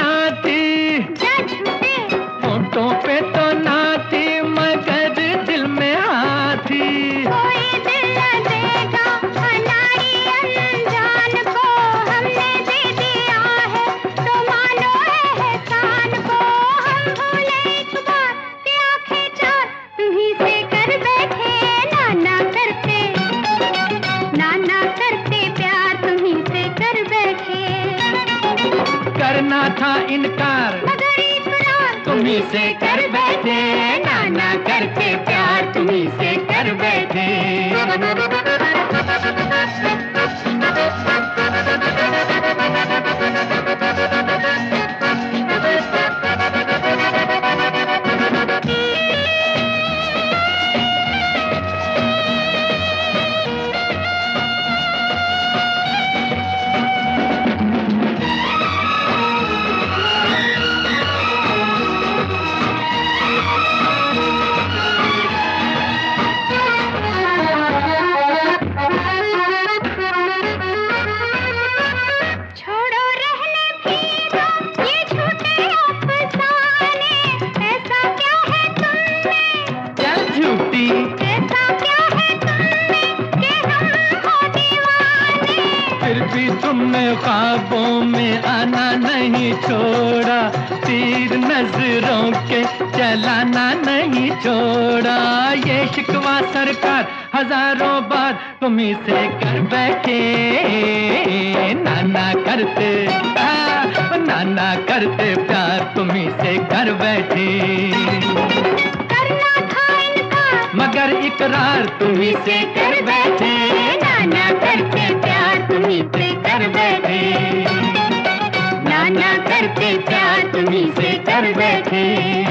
ना थी, होठों पे तो ना थी, मगर दिल में हाँ थी। कोई दिल न देगा अनाड़ी अनजान को, हमने दे दिया है तो मानो एहसान को। हम भूले एक बार कि आंखें चार तुम्हीं से कर बैठे, नाना करते प्यार तुम्हीं से कर बैठे। करना था इनकार मगर इकरार तुम्हीं से कर बैठे, नाना करके प्यार तुम्हीं से कर बैठे। फिर भी तुमने ख्वाबों में आना नहीं छोड़ा, तीर नजरों के चलाना नहीं छोड़ा। ये शिकवा सरकार हजारों बार तुम्हीं से कर बैठे, नाना करते प्यार तुम्हीं से कर बैठे। करना था इनकार मगर इकरार तुम्हीं से कर बैठे, नाना करते प्यार तुम्हीं से कर बैठे, नाना करते प्यार तुम्हीं से कर बैठे।